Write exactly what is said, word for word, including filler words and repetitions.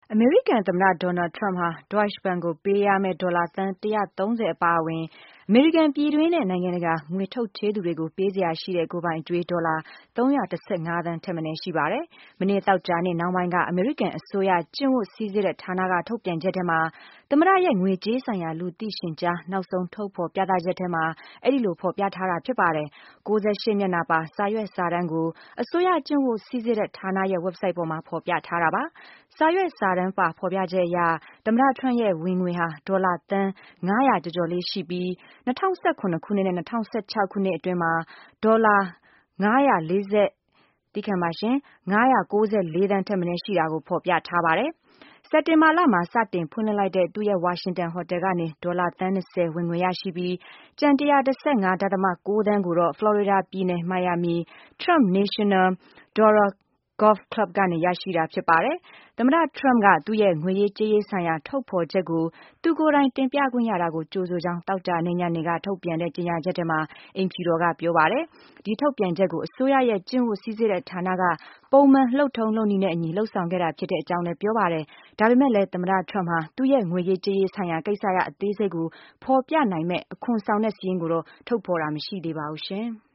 အမေရိကန်သမ္မတ Donald Trump ဟာ Deutsche Bank ကိုပေးရမယ့် ဒေါ်လာသန်းတစ်ရာသုံးဆယ်အပါအဝင် အမေရိကန်ပြည်တွင်းနဲ့နိုင်ငံတကာငွေထုတ်ချေးသူတွေကိုပေးစရာရှိတဲ့ ကိုယ်ပိုင်အကြွေးဒေါ်လာသုံးရာတစ်ဆယ့်ငါးသန်းထက်မနည်းရှိပါတယ်။ မနေ့သောကြာနေ့နှောင်းပိုင်းက အမေရိကန်အစိုးရကျင့်ဝတ်စည်းစိမ်တဲ့ဌာနကထုတ်ပြန်ချက်ထဲမှာ သမ္မတရဲ့ငွေကြေးဆိုင်ရာလူသိရှင်ကြားနောက်ဆုံးထုတ်ဖော်ပြသချက်ထဲမှာ အဲဒီလိုဖော်ပြထားတာဖြစ်ပါတယ်။ ၉၈မျက်နှာပါစာရွက်စာတမ်းကို အစိုးရကျင့်ဝတ်စည်းစိမ်တဲ့ဌာနရဲ့ website ပေါ်မှာဖော်ပြထားတာပါ။ စာရွက်စာတမ်းပါဖော်ပြချက်အရ သမ္မတ Trump ရဲ့ဝင်ငွေဟာ ဒေါ်လာသန်းငါးရာကျော်ကျော်လေးရှိပြီး ၂၀၁၇ခုနှစ်နဲ့၂၀၁၆ခုနှစ်အတွင်းမှာ ဒေါ်လာငါးရာ၉၄ သန်းထက်မနည်းရှိတာကိုဖော်ပြထားပါတယ်။ စက်တင်ဘာလမှာစတင်ဖွင့်လှစ်လိုက်တဲ့ သူ့ရဲ့ဝါရှင်တန်ဟိုတယ်ကနေ ဒေါ်လာသန်း၂၀ဝင်ငွေရရှိပြီး ကျန်တစ်ရာတစ်ဆယ့်ငါးဒသမကိုးသန်းကိုတော့ ဖလော်ရီဒါပြည်နယ် မိုင်ယာမီ Trump National Dora Golf Club ကနေရရှိတာဖြစ်ပါတယ်။ သမ္မတ Trump က သူ့ရဲ့ငွေရေးကြေးရေးဆိုင်ရာထုတ်ဖော်ချက်ကို သူကိုယ်တိုင်တင်ပြခွင့်ရတာကိုကြိုဆိုကြောင်း သောကြာနေ့ညနေကထုတ်ပြန်တဲ့ကြေညာချက်ထဲမှာ အိမ်ဖြူတော်ကပြောပါတယ်။ ဒီထုတ်ပြန်ချက်ကို အစိုးရရဲ့ကျင့်ဝတ်စည်းစိမ်တဲ့ဌာနက ပုံမှန်လုပ်ထုံးလုပ်နည်းနဲ့အညီလုပ်ဆောင်ခဲ့တာဖြစ်တဲ့အကြောင်းလည်းပြောပါတယ်။ ဒါပေမဲ့လည်း သမ္မတ Trump ဟာ သူ့ရဲ့ငွေရေးကြေးရေးဆိုင်ရာကိစ္စရပ်အသေးစိတ်ကိုဖော်ပြနိုင်မယ့်အခွန်ဆောင်တဲ့စာရင်းကိုတော့ထုတ်ဖော်တာမရှိသေးပါဘူးရှင်။